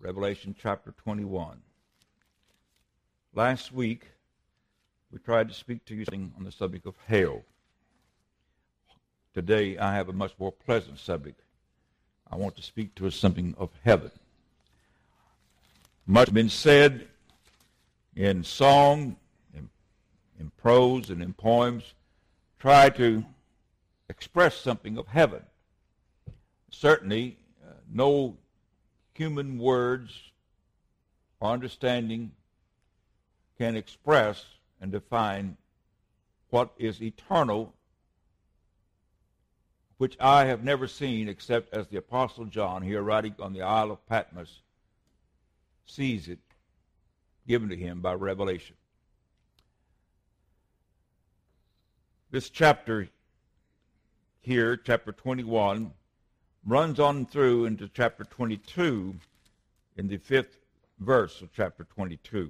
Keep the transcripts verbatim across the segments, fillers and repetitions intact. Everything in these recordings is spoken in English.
Revelation chapter twenty-one. Last week, we tried to speak to you on the subject of hell. Today, I have a much more pleasant subject. I want to speak to us something of heaven. Much has been said in song, in, in prose, and in poems. Try to express something of heaven. Certainly, uh, no human words or understanding can express and define what is eternal, which I have never seen except as the Apostle John, here writing on the Isle of Patmos, sees it given to him by revelation. This chapter here, chapter twenty-one, runs on through into chapter twenty-two in the fifth verse of chapter twenty-two.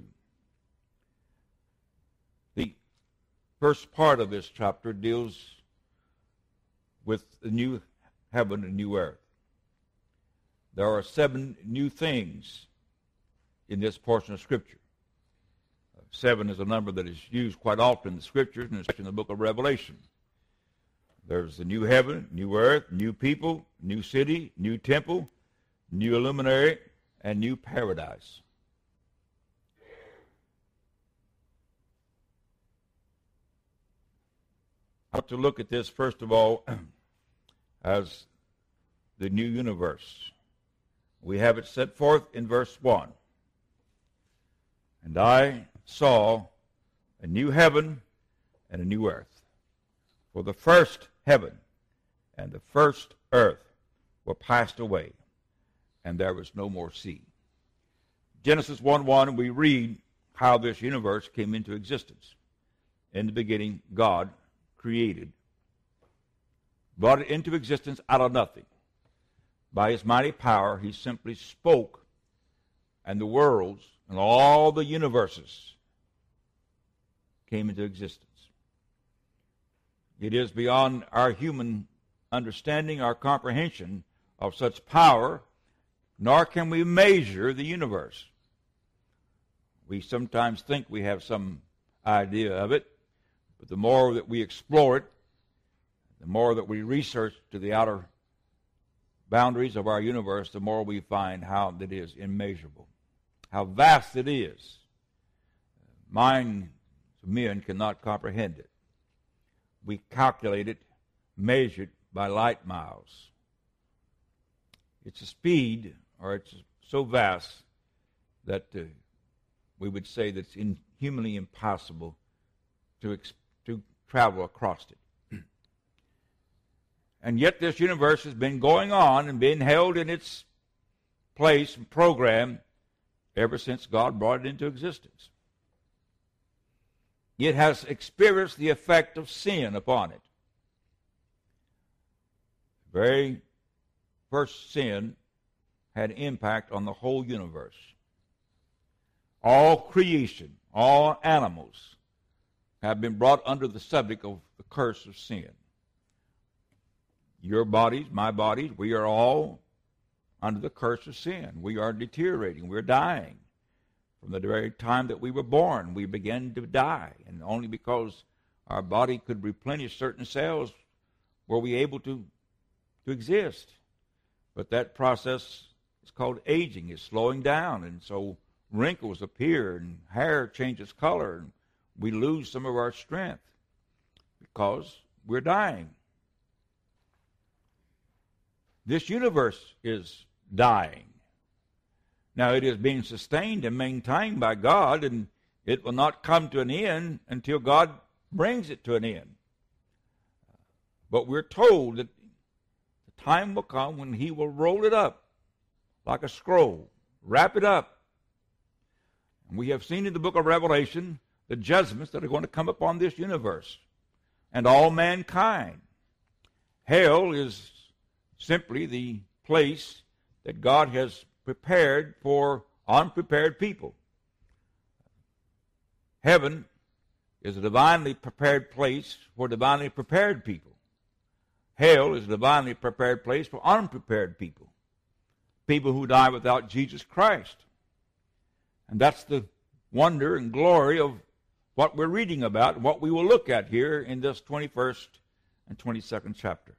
The first part of this chapter deals with the new heaven and new earth. There are seven new things in this portion of Scripture. Seven is a number that is used quite often in the Scriptures, and especially in the book of Revelation. There's the new heaven, new earth, new people, new city, new temple, new luminary, and new paradise. I want to look at this, first of all, as the new universe. We have it set forth in verse one. And I saw a new heaven and a new earth. For the first heaven and the first earth were passed away, and there was no more sea. Genesis one one, we read how this universe came into existence. In the beginning, God created, brought it into existence out of nothing. By his mighty power, he simply spoke, and the worlds and all the universes came into existence. It is beyond our human understanding, our comprehension of such power, nor can we measure the universe. We sometimes think we have some idea of it, but the more that we explore it, the more that we research to the outer boundaries of our universe, the more we find how it is immeasurable, how vast it is. Minds of men cannot comprehend it. We calculate it, measure it by light miles. It's a speed, or it's so vast that uh, we would say that it's inhumanly impossible to, ex- to travel across it. And yet this universe has been going on and being held in its place and program ever since God brought it into existence. It has experienced the effect of sin upon it. The very first sin had impact on the whole universe. All creation, all animals have been brought under the subject of the curse of sin. Your bodies, my bodies, we are all under the curse of sin. We are deteriorating. We're dying. From the very time that we were born, we began to die. And only because our body could replenish certain cells were we able to, to exist. But that process is called aging. It's slowing down. And so wrinkles appear and hair changes color. And we lose some of our strength because we're dying. This universe is dying. Now, it is being sustained and maintained by God, and it will not come to an end until God brings it to an end. But we're told that the time will come when he will roll it up like a scroll, wrap it up. And we have seen in the book of Revelation the judgments that are going to come upon this universe and all mankind. Hell is simply the place that God has prepared for unprepared people. Heaven is a divinely prepared place for divinely prepared people. Hell is a divinely prepared place for unprepared people. people who die without Jesus Christ. And that's the wonder and glory of what we're reading about and what we will look at here in this twenty-first and twenty-second chapter.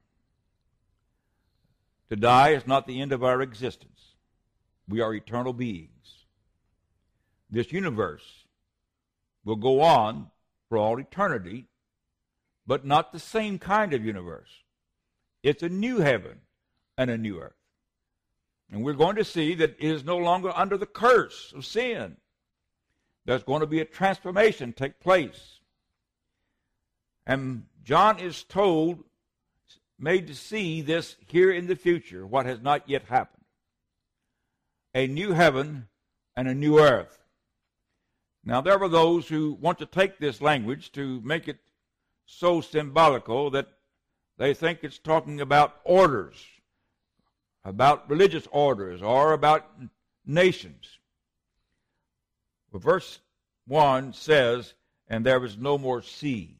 To die is not the end of our existence. We are eternal beings. This universe will go on for all eternity, but not the same kind of universe. It's a new heaven and a new earth. And we're going to see that it is no longer under the curse of sin. There's going to be a transformation take place. And John is told, made to see this here in the future, what has not yet happened. A new heaven and a new earth. Now, there are those who want to take this language to make it so symbolical that they think it's talking about orders, about religious orders, or about nations. Well, verse one says, and there was no more sea.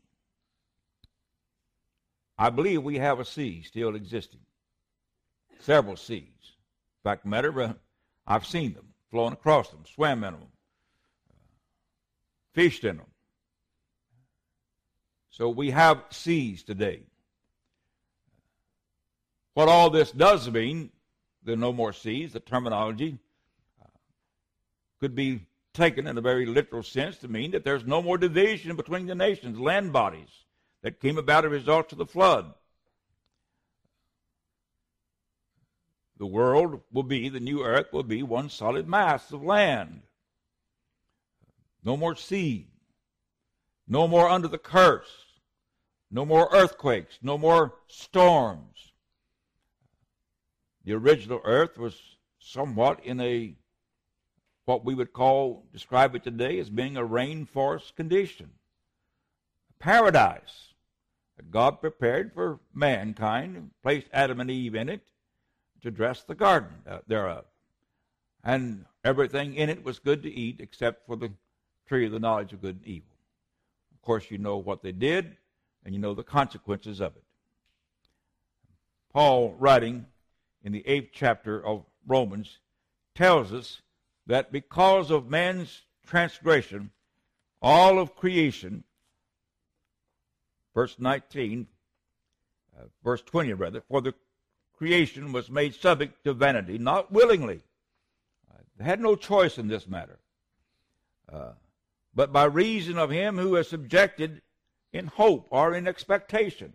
I believe we have a sea still existing. Several seas. In fact, matter, I've seen them, flown across them, swam in them, fished in them. So we have seas today. What all this does mean, there are no more seas, the terminology uh, could be taken in a very literal sense to mean that there's no more division between the nations, land bodies that came about as a result of the flood. The world will be, the new earth will be one solid mass of land. No more sea. No more under the curse. No more earthquakes. No more storms. The original earth was somewhat in a, what we would call, describe it today as being a rainforest condition. A paradise that God prepared for mankind, placed Adam and Eve in it to dress the garden thereof. And everything in it was good to eat except for the tree of the knowledge of good and evil. Of course, you know what they did, and you know the consequences of it. Paul, writing in the eighth chapter of Romans, tells us that because of man's transgression, all of creation, verse nineteen, uh, verse twenty rather, for the creation was made subject to vanity, not willingly. Uh, they had no choice in this matter. Uh, but by reason of him who is subjected in hope or in expectation.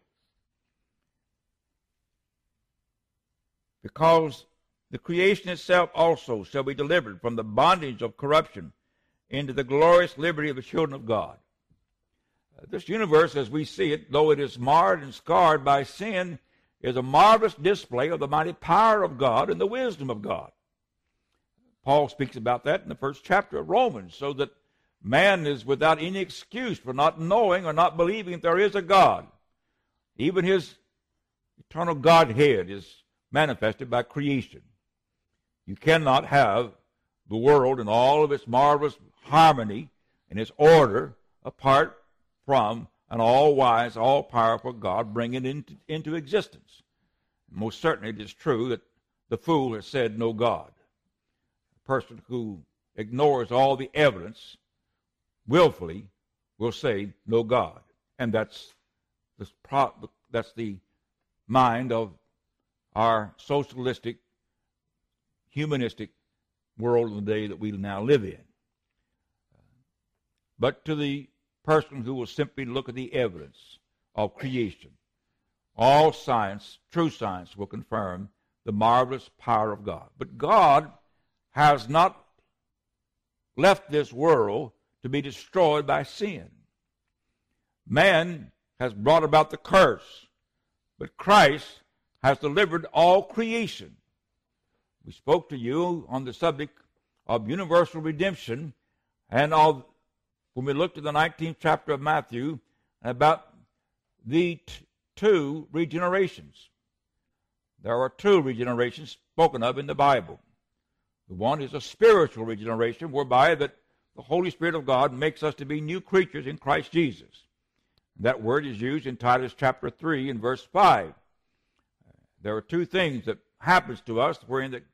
Because the creation itself also shall be delivered from the bondage of corruption into the glorious liberty of the children of God. Uh, this universe, as we see it, though it is marred and scarred by sin, is a marvelous display of the mighty power of God and the wisdom of God. Paul speaks about that in the first chapter of Romans, so that man is without any excuse for not knowing or not believing that there is a God. Even his eternal Godhead is manifested by creation. You cannot have the world in all of its marvelous harmony and its order apart from an all-wise, all-powerful God bringing it into, into existence. Most certainly it is true that the fool has said no God. A person who ignores all the evidence willfully will say no God. And that's the, that's the mind of our socialistic, humanistic world in the day that we now live in. But to the person who will simply look at the evidence of creation, all science, true science, will confirm the marvelous power of God. But God has not left this world to be destroyed by sin. Man has brought about the curse, but Christ has delivered all creation. We spoke to you on the subject of universal redemption, and of, when we looked at the nineteenth chapter of Matthew, about the t- two regenerations. There are two regenerations spoken of in the Bible. The one is a spiritual regeneration, whereby that the Holy Spirit of God makes us to be new creatures in Christ Jesus. That word is used in Titus chapter three and verse five. There are two things that happens to us wherein that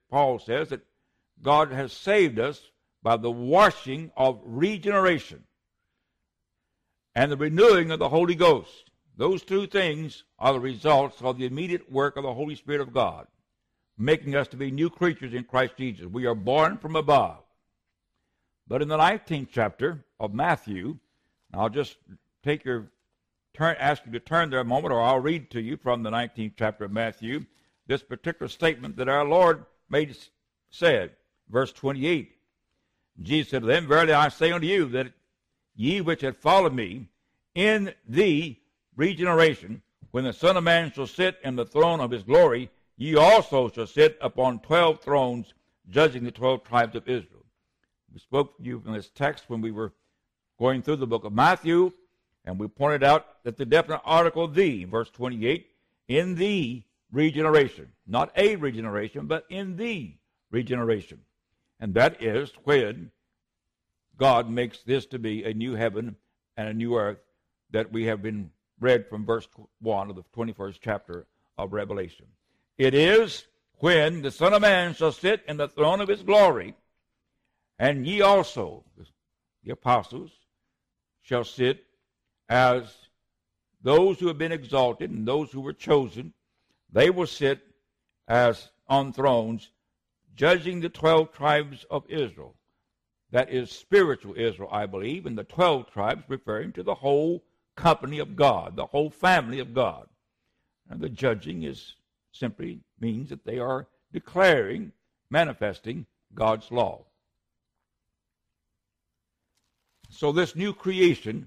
Paul says that God has saved us by the washing of regeneration and the renewing of the Holy Ghost. Those two things are the results of the immediate work of the Holy Spirit of God, making us to be new creatures in Christ Jesus. We are born from above. But in the nineteenth chapter of Matthew, I'll just take your turn, ask you to turn there a moment, or I'll read to you from the nineteenth chapter of Matthew this particular statement that our Lord made said, verse twenty-eight. Jesus said to them, Verily I say unto you, that ye which have followed me in the regeneration, when the Son of Man shall sit in the throne of his glory, ye also shall sit upon twelve thrones, judging the twelve tribes of Israel. We spoke to you from this text when we were going through the book of Matthew, and we pointed out that the definite article the, verse twenty-eight, in the regeneration, not a regeneration, but in the regeneration. And that is when God makes this to be a new heaven and a new earth that we have been read from verse one of the twenty-first chapter of Revelation. It is when the Son of Man shall sit in the throne of his glory, and ye also, the apostles, shall sit as those who have been exalted and those who were chosen. They will sit as on thrones, judging the twelve tribes of Israel. That is spiritual Israel, I believe, and the twelve tribes referring to the whole company of God, the whole family of God. And the judging is simply means that they are declaring, manifesting God's law. So this new creation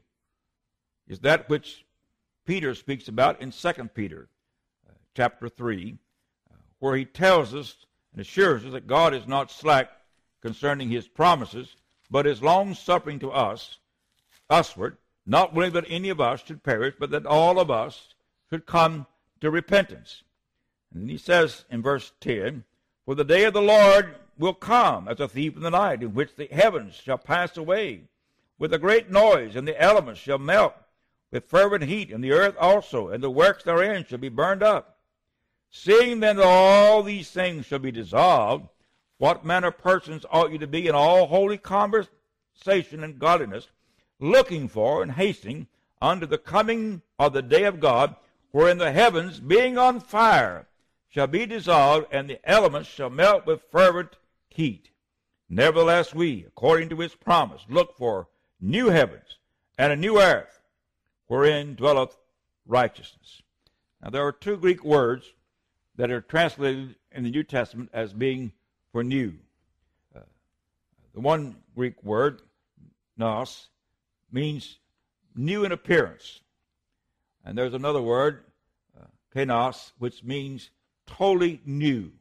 is that which Peter speaks about in Second Peter uh, chapter three, uh, where he tells us and assures us that God is not slack concerning his promises, but is long-suffering to us, usward, not willing that any of us should perish, but that all of us should come to repentance. And then he says in verse ten, For the day of the Lord will come as a thief in the night, in which the heavens shall pass away with a great noise, and the elements shall melt with fervent heat, and the earth also, and the works therein shall be burned up. Seeing then that all these things shall be dissolved, what manner of persons ought you to be in all holy conversation and godliness, looking for and hastening unto the coming of the day of God, wherein the heavens, being on fire, shall be dissolved, and the elements shall melt with fervent heat. Nevertheless we, according to his promise, look for new heavens and a new earth, wherein dwelleth righteousness. Now there are two Greek words that are translated in the New Testament as being for new. Uh, the one Greek word, nos, means new in appearance. And there's another word, uh, kenos, which means totally new,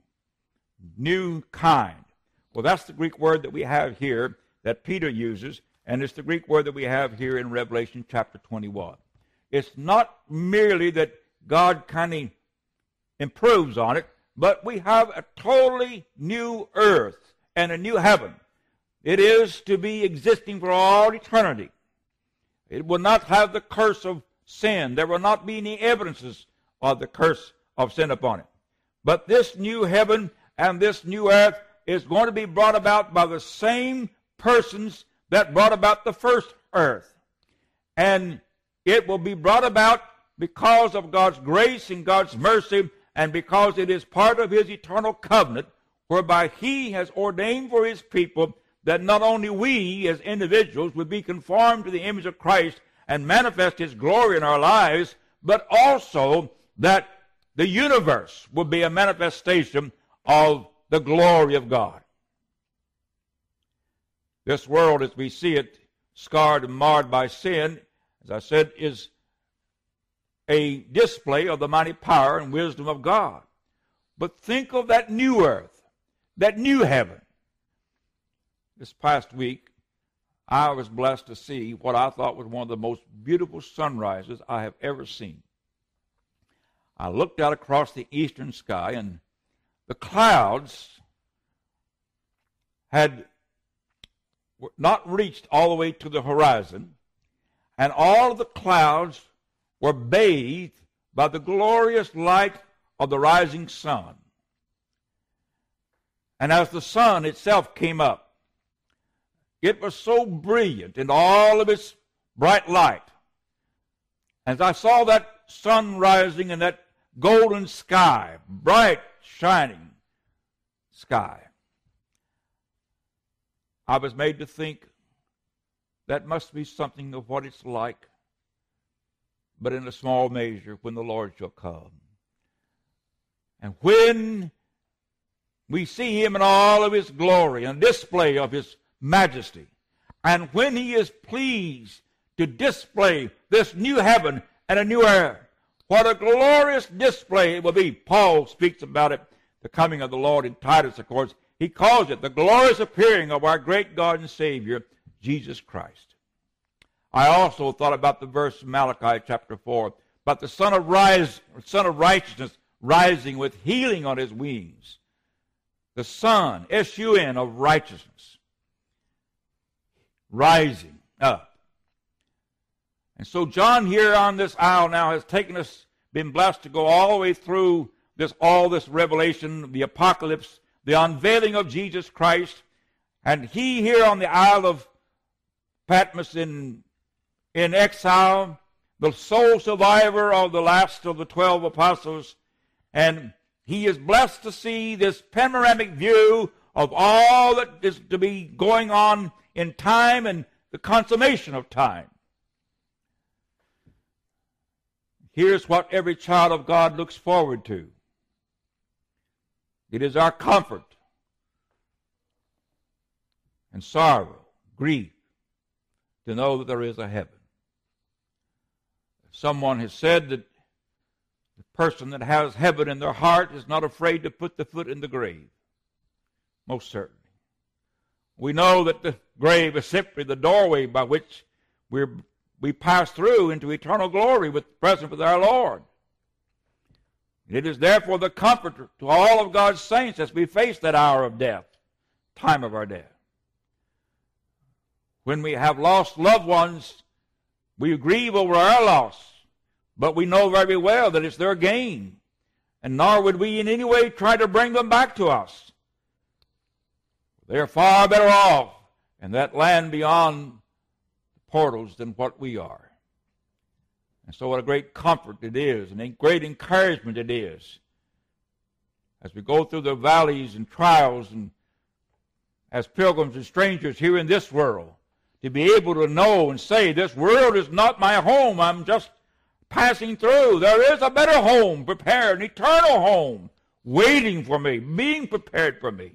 new kind. Well, that's the Greek word that we have here that Peter uses, and it's the Greek word that we have here in Revelation chapter twenty-one. It's not merely that God kind of improves on it, but we have a totally new earth and a new heaven. It is to be existing for all eternity. It will not have the curse of sin. There will not be any evidences of the curse of sin upon it. But this new heaven and this new earth is going to be brought about by the same persons that brought about the first earth. And it will be brought about because of God's grace and God's mercy, and because it is part of his eternal covenant, whereby he has ordained for his people that not only we as individuals would be conformed to the image of Christ and manifest his glory in our lives, but also that the universe will be a manifestation of the glory of God. This world, as we see it, scarred and marred by sin, as I said, is a display of the mighty power and wisdom of God. But think of that new earth, that new heaven. This past week, I was blessed to see what I thought was one of the most beautiful sunrises I have ever seen. I looked out across the eastern sky, and the clouds had not reached all the way to the horizon, and all of the clouds were bathed by the glorious light of the rising sun. And as the sun itself came up, it was so brilliant in all of its bright light. As I saw that sun rising in that golden sky, bright, shining sky, I was made to think that must be something of what it's like, but in a small measure, when the Lord shall come. And when we see him in all of his glory and display of his majesty, and when he is pleased to display this new heaven and a new earth, what a glorious display it will be. Paul speaks about it, the coming of the Lord in Titus, of course. He calls it the glorious appearing of our great God and Savior, Jesus Christ. I also thought about the verse in Malachi chapter four, about the Son of, rise, Son of Righteousness rising with healing on his wings. The Son, S U N, of righteousness, rising up. And so John here on this aisle now has taken us, been blessed to go all the way through this, all this revelation, the apocalypse, the unveiling of Jesus Christ. And he here on the Isle of Patmos in, in exile, the sole survivor of the last of the twelve apostles, and he is blessed to see this panoramic view of all that is to be going on in time and the consummation of time. Here's what every child of God looks forward to. It is our comfort and sorrow, grief, to know that there is a heaven. Someone has said that the person that has heaven in their heart is not afraid to put the foot in the grave. Most certainly. We know that the grave is simply the doorway by which we're, we pass through into eternal glory with present with our Lord. It is therefore the comfort to all of God's saints as we face that hour of death, time of our death. When we have lost loved ones, we grieve over our loss, but we know very well that it's their gain, and nor would we in any way try to bring them back to us. They are far better off in that land beyond the portals than what we are. And so what a great comfort it is, and a great encouragement it is, as we go through the valleys and trials and as pilgrims and strangers here in this world, to be able to know and say, this world is not my home, I'm just passing through. There is a better home prepared, an eternal home, waiting for me, being prepared for me.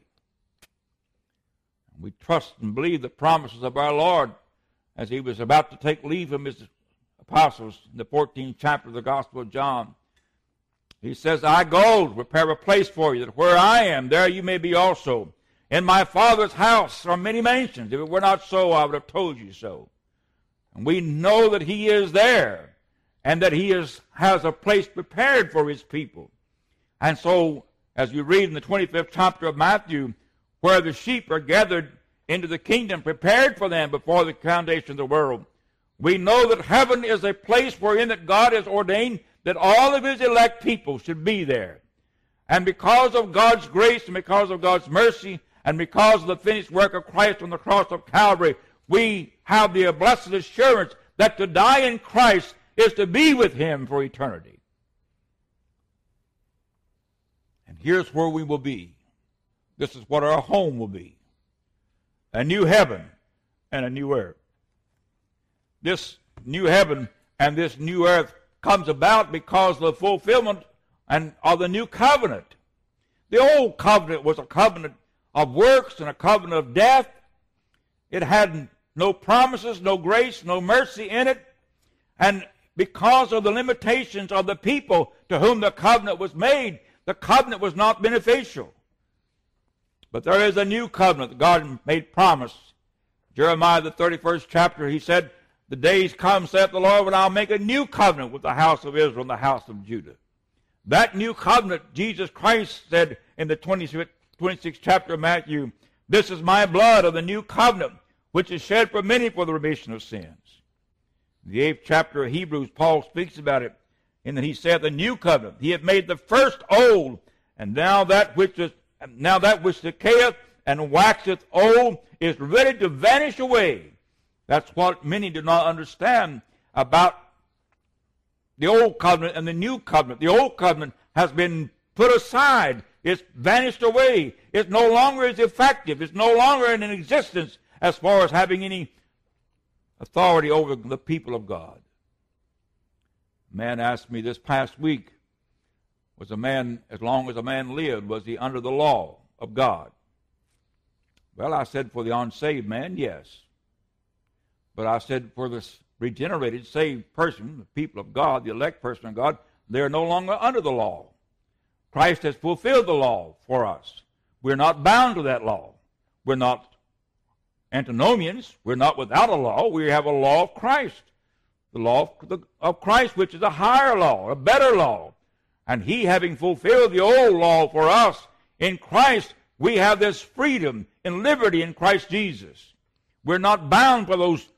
We trust and believe the promises of our Lord as he was about to take leave of his apostles in the fourteenth chapter of the Gospel of John. He says, I go to prepare a place for you, that where I am, there you may be also. In my Father's house are many mansions. If it were not so, I would have told you so. And we know that he is there, and that he is, has a place prepared for his people. And so, as you read in the twenty-fifth chapter of Matthew, where the sheep are gathered into the kingdom, prepared for them before the foundation of the world, we know that heaven is a place wherein that God has ordained that all of his elect people should be there. And because of God's grace and because of God's mercy and because of the finished work of Christ on the cross of Calvary, we have the blessed assurance that to die in Christ is to be with him for eternity. And here's where we will be. This is what our home will be. A new heaven and a new earth. This new heaven and this new earth comes about because of the fulfillment and of the new covenant. The old covenant was a covenant of works and a covenant of death. It had no promises, no grace, no mercy in it. And because of the limitations of the people to whom the covenant was made, the covenant was not beneficial. But there is a new covenant that God made promise. Jeremiah, the thirty-first chapter, he said, the days come, saith the Lord, when I'll make a new covenant with the house of Israel and the house of Judah. That new covenant, Jesus Christ said in the twenty-sixth chapter of Matthew, this is my blood of the new covenant, which is shed for many for the remission of sins. In the eighth chapter of Hebrews, Paul speaks about it, in that he said the new covenant, he had made the first old, and now that which is now that which decayeth and waxeth old is ready to vanish away. That's what many do not understand about the old covenant and the new covenant. The old covenant has been put aside. It's vanished away. It no longer is effective. It's no longer in existence as far as having any authority over the people of God. A man asked me this past week, was a man, as long as a man lived, was he under the law of God? Well, I said for the unsaved man, yes. But I said for the regenerated, saved person, the people of God, the elect person of God, they're no longer under the law. Christ has fulfilled the law for us. We're not bound to that law. We're not antinomians. We're not without a law. We have a law of Christ. The law of Christ, which is a higher law, a better law. And he, having fulfilled the old law for us, in Christ, we have this freedom and liberty in Christ Jesus. We're not bound by those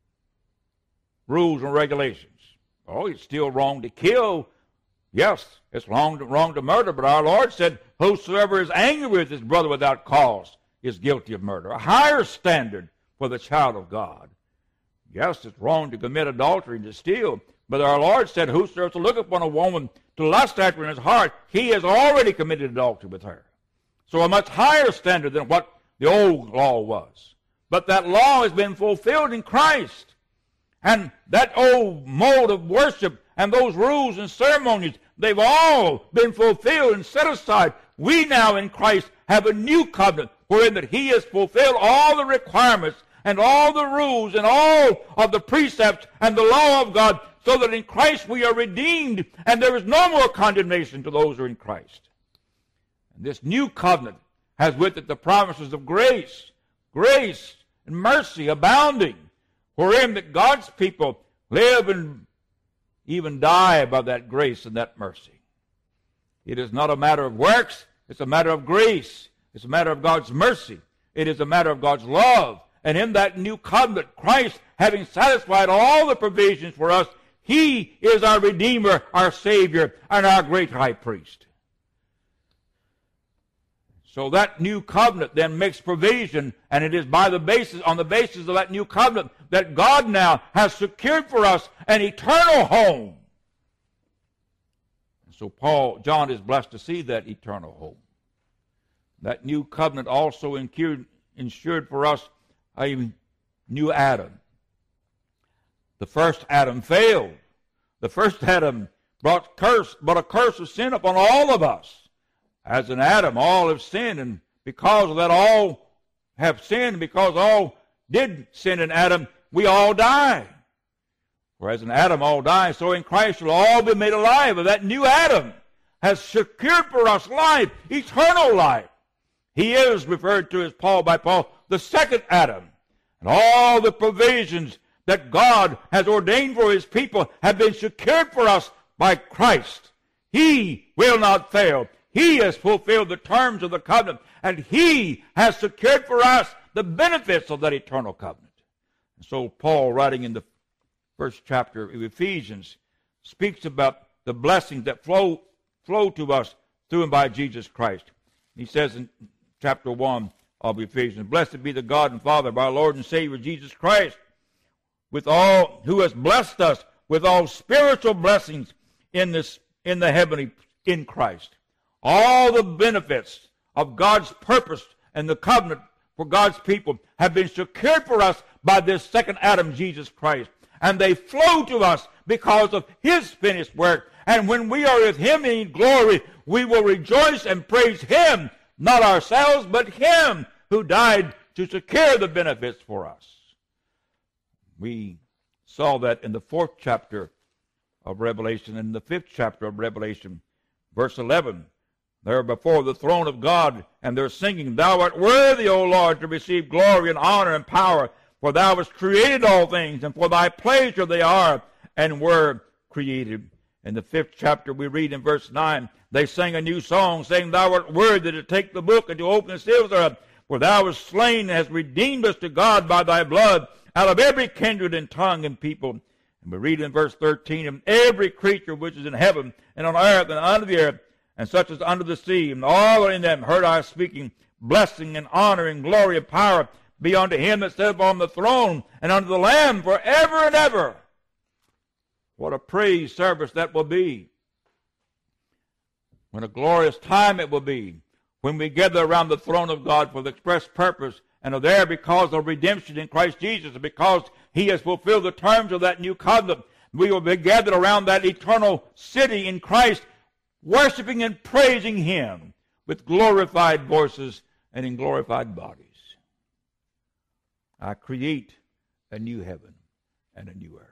rules and regulations. Oh, it's still wrong to kill. Yes, it's wrong to, wrong to murder, but our Lord said, whosoever is angry with his brother without cause is guilty of murder. A higher standard for the child of God. Yes, it's wrong to commit adultery and to steal, but our Lord said, whosoever shall look upon a woman to lust after in his heart, he has already committed adultery with her. So a much higher standard than what the old law was. But that law has been fulfilled in Christ. And that old mode of worship and those rules and ceremonies, they've all been fulfilled and set aside. We now in Christ have a new covenant wherein that he has fulfilled all the requirements and all the rules and all of the precepts and the law of God, so that in Christ we are redeemed and there is no more condemnation to those who are in Christ. And this new covenant has with it the promises of grace, grace and mercy abounding, wherein that God's people live and even die by that grace and that mercy. It is not a matter of works, it's a matter of grace. It's a matter of God's mercy. It is a matter of God's love. And in that new covenant, Christ, having satisfied all the provisions for us, he is our Redeemer, our Savior, and our great high priest. So that new covenant then makes provision, and it is by the basis, on the basis of that new covenant, that God now has secured for us an eternal home. And so Paul, John is blessed to see that eternal home. That new covenant also ensured, ensured for us a new Adam. The first Adam failed. The first Adam brought curse, brought a curse of sin upon all of us. As in Adam, all have sinned, and because of that, all have sinned. Because all did sin in Adam, we all die. Whereas in Adam all die, so in Christ shall all be made alive. And that new Adam has secured for us life, eternal life. He is referred to as Paul by Paul, the second Adam. And all the provisions that God has ordained for his people have been secured for us by Christ. He will not fail. He has fulfilled the terms of the covenant, and he has secured for us the benefits of that eternal covenant. And so Paul, writing in the first chapter of Ephesians, speaks about the blessings that flow, flow to us through and by Jesus Christ. He says in chapter one of Ephesians, blessed be the God and Father of our Lord and Savior Jesus Christ, with all who has blessed us with all spiritual blessings in this in the heavenly in Christ. All the benefits of God's purpose and the covenant for God's people have been secured for us by this second Adam, Jesus Christ. And they flow to us because of his finished work. And when we are with him in glory, we will rejoice and praise him, not ourselves, but him who died to secure the benefits for us. We saw that in the fourth chapter of Revelation, and the fifth chapter of Revelation, verse eleven. They're before the throne of God, and they're singing, Thou art worthy, O Lord, to receive glory and honor and power, for thou hast created all things, and for thy pleasure they are and were created. In the fifth chapter, we read in verse nine, they sang a new song, saying, Thou art worthy to take the book and to open the seals thereof, for thou wast slain and hast redeemed us to God by thy blood, out of every kindred and tongue and people. And we read in verse thirteen, and every creature which is in heaven and on earth and under the earth, and such as under the sea, and all in them heard I speaking, blessing and honor and glory and power be unto him that sitteth on the throne, and unto the Lamb forever and ever. What a praise service that will be. What a glorious time it will be when we gather around the throne of God for the express purpose and are there because of redemption in Christ Jesus, and because he has fulfilled the terms of that new covenant. We will be gathered around that eternal city in Christ, worshiping and praising him with glorified voices and in glorified bodies. I create a new heaven and a new earth.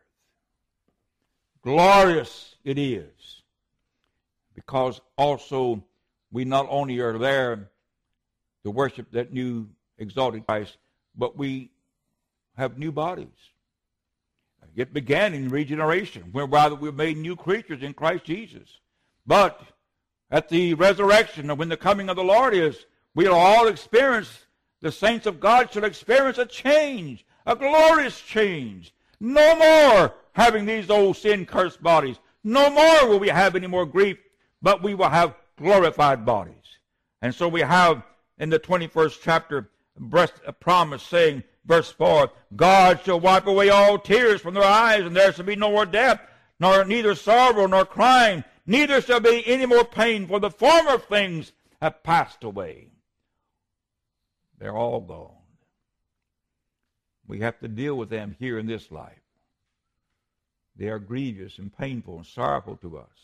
Glorious it is, because also we not only are there to worship that new exalted Christ, but we have new bodies. It began in regeneration, whereby we were made new creatures in Christ Jesus. But at the resurrection, when the coming of the Lord is, we'll all experience, the saints of God shall experience a change, a glorious change. No more having these old sin-cursed bodies. No more will we have any more grief, but we will have glorified bodies. And so we have in the twenty-first chapter a promise saying, verse four, God shall wipe away all tears from their eyes, and there shall be no more death, nor neither sorrow nor crying, neither shall be any more pain, for the former things have passed away. They're all gone. We have to deal with them here in this life. They are grievous and painful and sorrowful to us.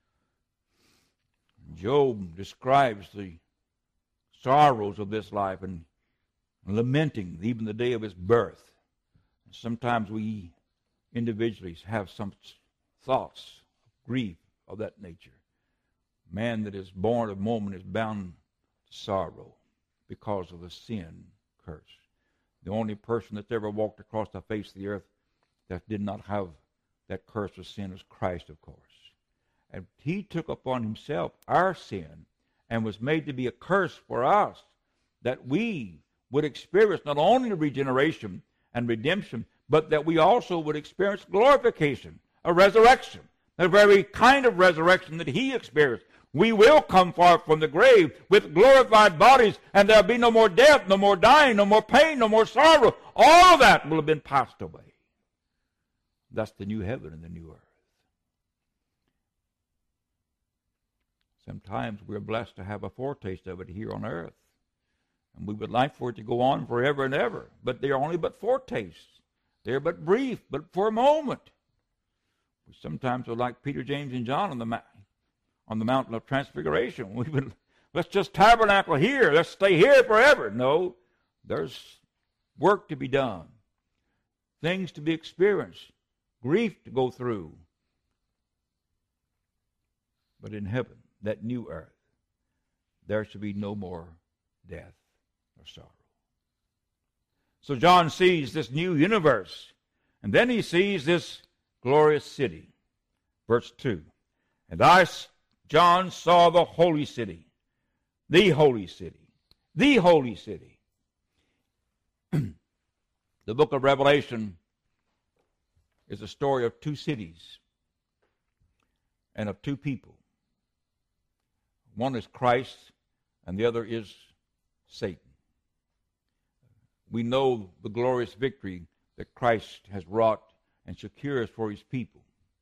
Job describes the sorrows of this life and lamenting even the day of his birth. Sometimes we individually have some thoughts of grief of that nature. Man that is born of woman is bound to sorrow because of the sin curse. The only person that's ever walked across the face of the earth that did not have that curse of sin is Christ, of course. And he took upon himself our sin and was made to be a curse for us, that we would experience not only regeneration and redemption, but that we also would experience glorification, a resurrection, the very kind of resurrection that he experienced. We will come forth from the grave with glorified bodies, and there will be no more death, no more dying, no more pain, no more sorrow. All of that will have been passed away. That's the new heaven and the new earth. Sometimes we're blessed to have a foretaste of it here on earth. And we would like for it to go on forever and ever. But they are only but foretastes. They are but brief, but for a moment. We sometimes are like Peter, James, and John on the, ma- on the mountain of transfiguration. We would, let's just tabernacle here. Let's stay here forever. No, there's work to be done. Things to be experienced. Grief to go through. But in heaven, that new earth, there shall be no more death or sorrow. So John sees this new universe, and then he sees this glorious city. Verse two, and I, John, saw the holy city, the holy city, the holy city. The book of Revelation is a story of two cities and of two people. One is Christ, and the other is Satan. We know the glorious victory that Christ has wrought and secures for his people.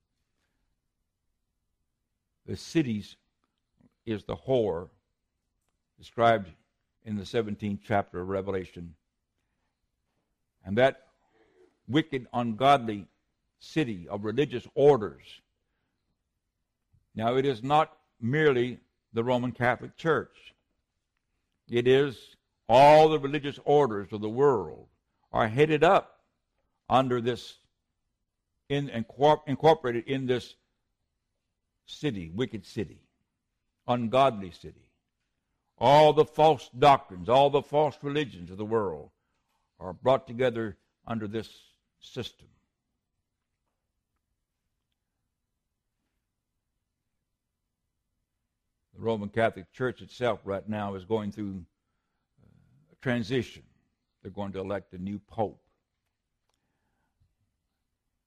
The cities is the whore described in the seventeenth chapter of Revelation. And that wicked, ungodly city of religious orders. Now, it is not merely the Roman Catholic Church. It is all the religious orders of the world are headed up under this, in, incorporated in this city, wicked city, ungodly city. All the false doctrines, all the false religions of the world are brought together under this system. The Roman Catholic Church itself right now is going through a transition. They're going to elect a new pope.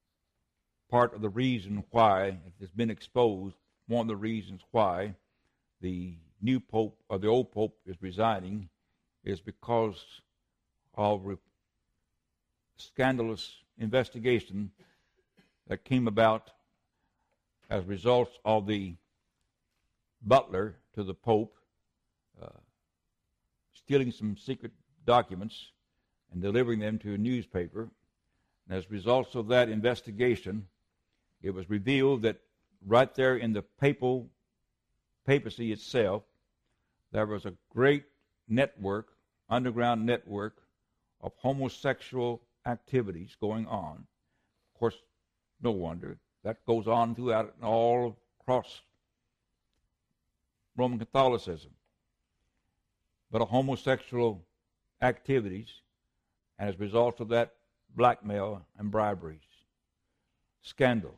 Part of the reason why it has been exposed, one of the reasons why the new pope or the old pope is resigning is because of re- scandalous investigation that came about as results of the butler to the pope uh, stealing some secret documents and delivering them to a newspaper. And as results of that investigation, it was revealed that right there in the papal papacy itself, there was a great network, underground network of homosexual activities going on. Of course, no wonder. That goes on throughout all across Roman Catholicism. But of homosexual activities, and as a result of that, blackmail and briberies, scandal.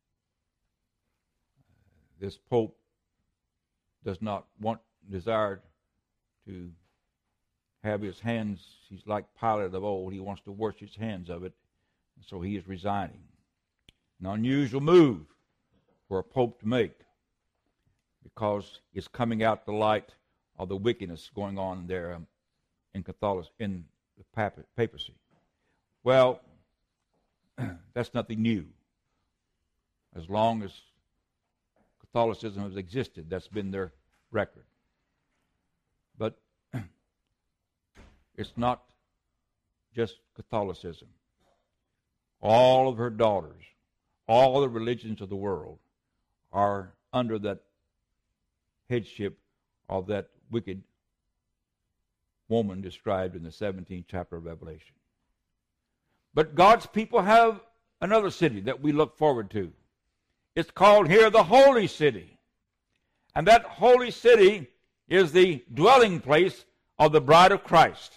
This Pope does not want, desire to have his hands, he's like Pilate of old, he wants to wash his hands of it, and so he is resigning. An unusual move for a pope to make, because it's coming out the light of the wickedness going on there in Catholicism, in the papacy. Well, that's nothing new. As long as Catholicism has existed, that's been their record. But it's not just Catholicism. All of her daughters, all the religions of the world are under that headship of that wicked woman described in the seventeenth chapter of Revelation. But God's people have another city that we look forward to. It's called here the Holy City. And that holy city is the dwelling place of the bride of Christ.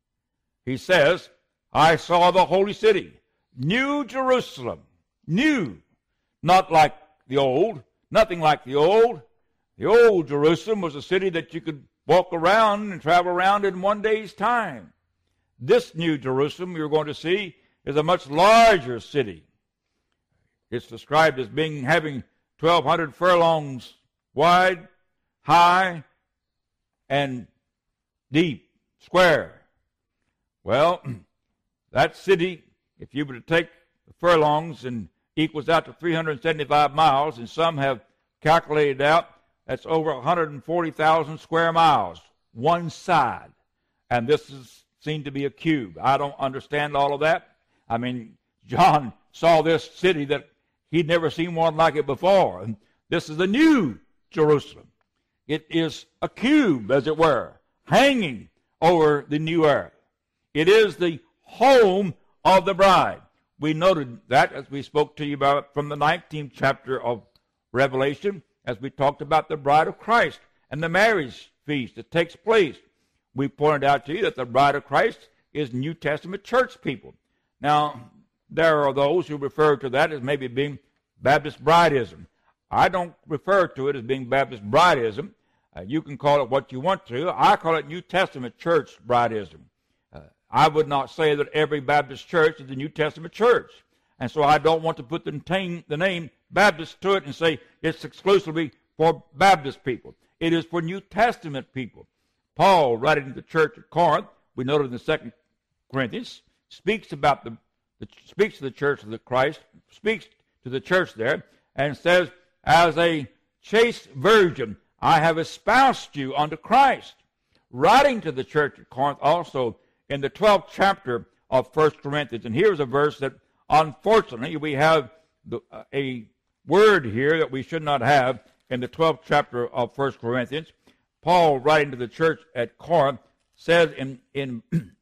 He says, I saw the holy city, New Jerusalem, new, not like the old, nothing like the old. The old Jerusalem was a city that you could walk around and travel around in one day's time. This New Jerusalem you're going to see is a much larger city. It's described as being having twelve hundred furlongs wide, high, and deep, square. Well, that city, if you were to take the furlongs and equals out to three hundred seventy-five miles, and some have calculated out that's over one hundred forty thousand square miles, one side. And this is seen to be a cube. I don't understand all of that. I mean, John saw this city that he'd never seen one like it before. And this is the New Jerusalem. It is a cube, as it were, hanging over the new earth. It is the home of the bride. We noted that as we spoke to you about from the nineteenth chapter of Revelation, as we talked about the bride of Christ and the marriage feast that takes place. We pointed out to you that the bride of Christ is New Testament church people. Now, there are those who refer to that as maybe being Baptist brideism. I don't refer to it as being Baptist brideism. Uh, you can call it what you want to. I call it New Testament church brideism. Uh, I would not say that every Baptist church is the New Testament church. And so I don't want to put the name, the name Baptist to it and say it's exclusively for Baptist people. It is for New Testament people. Paul, writing to the church at Corinth, we noted in the Second Corinthians, speaks about the, the speaks to the church of the Christ, speaks to the church there, and says, as a chaste virgin, I have espoused you unto Christ. Writing to the church at Corinth also in the twelfth chapter of First Corinthians. And here's a verse that, unfortunately, we have the, uh, a word here that we should not have in the twelfth chapter of First Corinthians. Paul, writing to the church at Corinth, says in, in,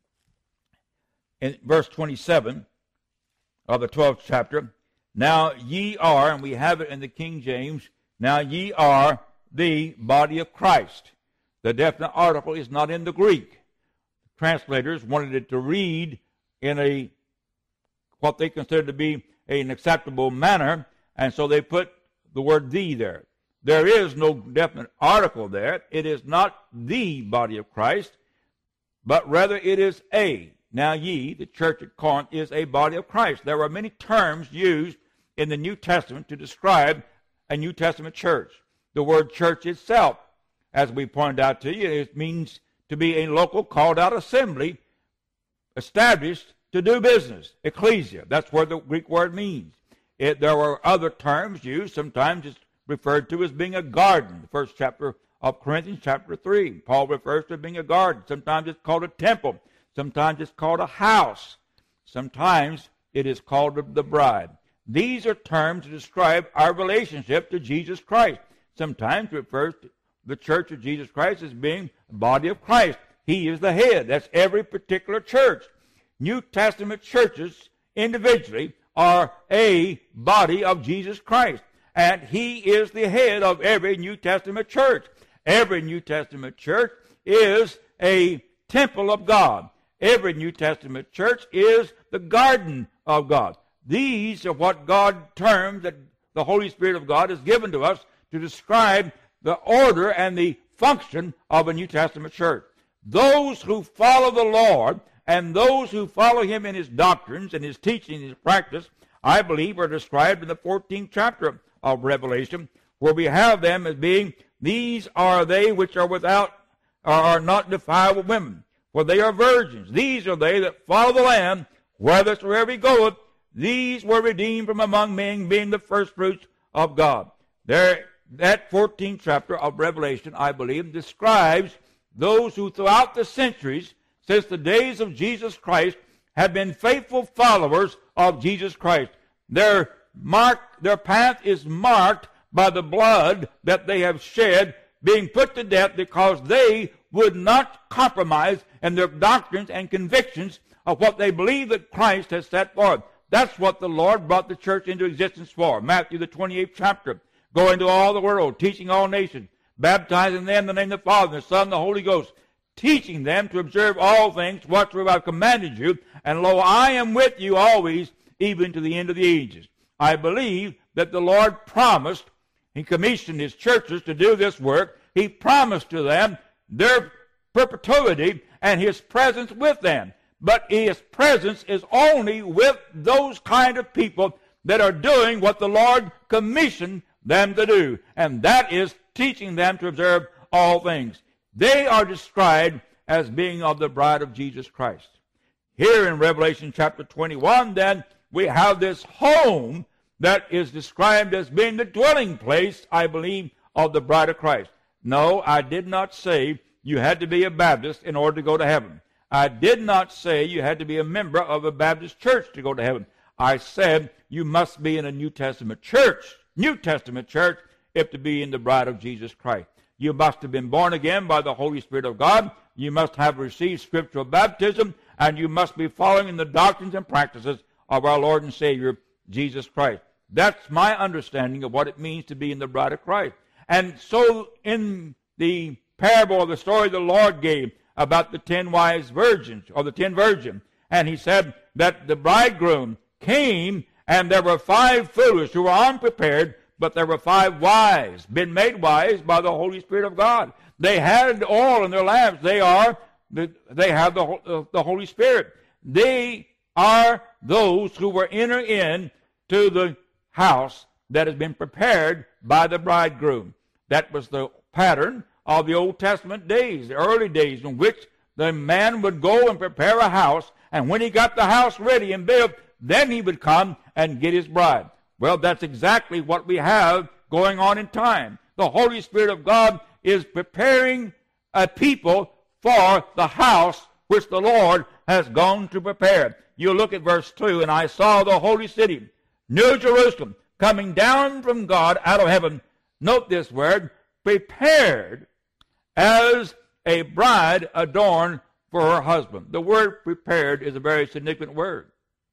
in verse twenty-seven of the twelfth chapter, now ye are, and we have it in the King James, now ye are the body of Christ. The definite article is not in the Greek. Translators wanted it to read in a what they considered to be an acceptable manner, and so they put the word "the" there. There is no definite article there. It is not the body of Christ, but rather it is a. Now ye, the church at Corinth, is a body of Christ. There are many terms used in the New Testament to describe a New Testament church. The word church itself as we pointed out to you, it means to be a local called out assembly established to do business. Ecclesia, that's what the Greek word means. It, there were other terms used. Sometimes it's referred to as being a garden. The first chapter of Corinthians, chapter three. Paul refers to it being a garden. Sometimes it's called a temple. Sometimes it's called a house. Sometimes it is called the bride. These are terms to describe our relationship to Jesus Christ. Sometimes it refers to the church of Jesus Christ as being the body of Christ. He is the head. That's every particular church. New Testament churches individually are a body of Jesus Christ. And he is the head of every New Testament church. Every New Testament church is a temple of God. Every New Testament church is the garden of God. These are what God terms that the Holy Spirit of God has given to us to describe the order and the function of a New Testament church. Those who follow the Lord and those who follow him in his doctrines and his teaching and his practice, I believe, are described in the fourteenth chapter of Revelation, where we have them as being, these are they which are without, are not defiled with women, for they are virgins. These are they that follow the Lamb, whithersoever he goeth. These were redeemed from among men, being the firstfruits of God. There, that fourteenth chapter of Revelation, I believe, describes those who throughout the centuries, since the days of Jesus Christ, have been faithful followers of Jesus Christ. Their mark, their path is marked by the blood that they have shed, being put to death because they would not compromise in their doctrines and convictions of what they believe that Christ has set forth. That's what the Lord brought the church into existence for. Matthew, the twenty-eighth chapter. Go into all the world, teaching all nations, baptizing them in the name of the Father, the Son, and the Holy Ghost, teaching them to observe all things whatsoever I've commanded you. And lo, I am with you always, even to the end of the ages. I believe that the Lord promised, he commissioned his churches to do this work. He promised to them their perpetuity and his presence with them. But his presence is only with those kind of people that are doing what the Lord commissioned them to do. And that is teaching them to observe all things. They are described as being of the bride of Jesus Christ. Here in Revelation chapter twenty-one, then, we have this home that is described as being the dwelling place, I believe, of the bride of Christ. No, I did not say you had to be a Baptist in order to go to heaven. I did not say you had to be a member of a Baptist church to go to heaven. I said you must be in a New Testament church, New Testament church, if to be in the bride of Jesus Christ. You must have been born again by the Holy Spirit of God. You must have received scriptural baptism, and you must be following the doctrines and practices of our Lord and Savior, Jesus Christ. That's my understanding of what it means to be in the bride of Christ. And so in the parable of the story the Lord gave about the ten wise virgins, or the ten virgins, and he said that the bridegroom came, and there were five foolish who were unprepared, but there were five wise, been made wise by the Holy Spirit of God. They had oil in their lamps. They are, they have the, the Holy Spirit. They are those who were enter in to the house that has been prepared by the bridegroom. That was the pattern of the Old Testament days, the early days in which the man would go and prepare a house, and when he got the house ready and built, then he would come and get his bride. Well, that's exactly what we have going on in time. The Holy Spirit of God is preparing a people for the house which the Lord has gone to prepare. You look at verse two, and I saw the holy city, New Jerusalem, coming down from God out of heaven. Note this word, prepared as a bride adorned for her husband. The word prepared is a very significant word.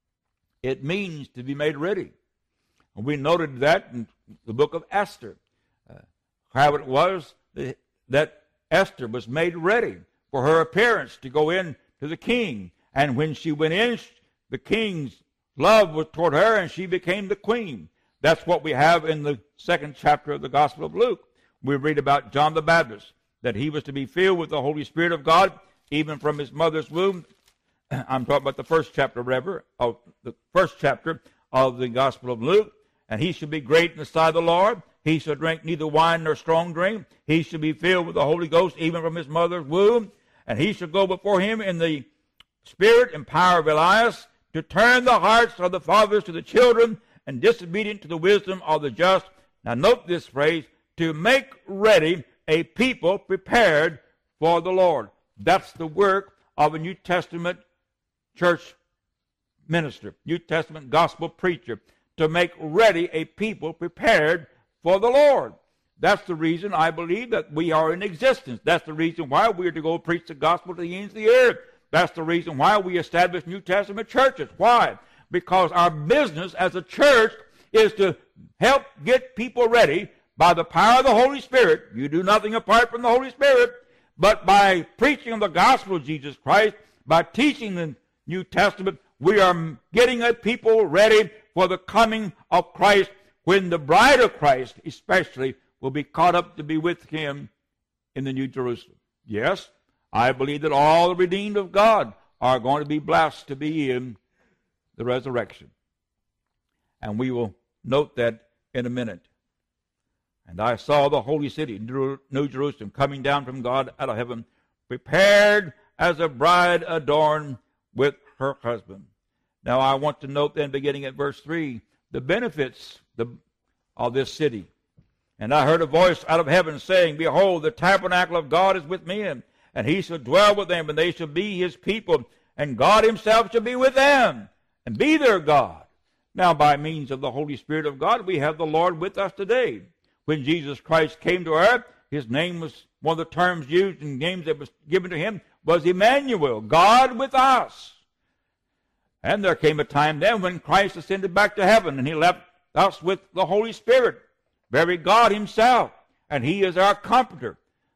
It means to be made ready. We noted that in the book of Esther, uh, how it was that Esther was made ready for her appearance to go in to the king. And when she went in, the king's love was toward her, and she became the queen. That's what we have in the second chapter of the Gospel of Luke. We read about John the Baptist, that he was to be filled with the Holy Spirit of God, even from his mother's womb. I'm talking about the first chapter, rather, of the first chapter of the Gospel of Luke. And he should be great in the sight of the Lord. he shall drink neither wine nor strong drink. He shall be filled with the Holy Ghost even from his mother's womb. And he shall go before him in the spirit and power of Elias, to turn the hearts of the fathers to the children, and disobedient to the wisdom of the just. Now note this phrase, to make ready a people prepared for the Lord. That's the work of a New Testament church minister, New Testament gospel preacher, to make ready a people prepared for the Lord. That's the reason I believe that we are in existence. That's the reason why we are to go preach the gospel to the ends of the earth. That's the reason why we establish New Testament churches. Why? Because our business as a church is to help get people ready by the power of the Holy Spirit. You do nothing apart from the Holy Spirit, but by preaching the gospel of Jesus Christ, by teaching the New Testament, we are getting a people ready for the coming of Christ, when the bride of Christ especially will be caught up to be with him in the New Jerusalem. Yes, I believe that all the redeemed of God are going to be blessed to be in the resurrection. And we will note that in a minute. And I saw the holy city, New Jerusalem, coming down from God out of heaven, prepared as a bride adorned with her husband. Now I want to note then, beginning at verse three, the benefits of this city. And I heard a voice out of heaven saying, Behold, the tabernacle of God is with men, and he shall dwell with them, and they shall be his people, and God himself shall be with them, and be their God. Now by means of the Holy Spirit of God, we have the Lord with us today. When Jesus Christ came to earth, his name was, one of the terms used and names that was given to him was Emmanuel, God with us. And there came a time then when Christ ascended back to heaven, and he left us with the Holy Spirit, very God himself, and he is our comforter.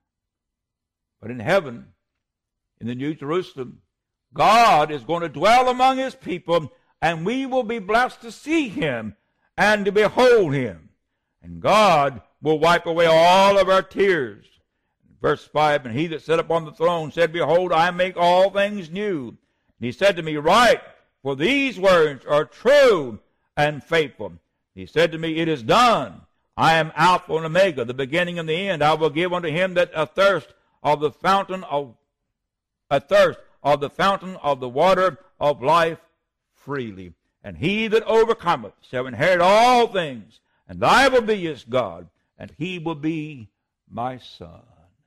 But in heaven, in the New Jerusalem, God is going to dwell among his people, and we will be blessed to see him and to behold him. And God will wipe away all of our tears. Verse five, And he that sat upon the throne said, Behold, I make all things new. And he said to me, Write, for these words are true and faithful. He said to me, It is done. I am Alpha and Omega, the beginning and the end. I will give unto him that athirst of the fountain of a thirst of the fountain of the water of life freely. And he that overcometh shall inherit all things, and I will be his God, and he will be my son.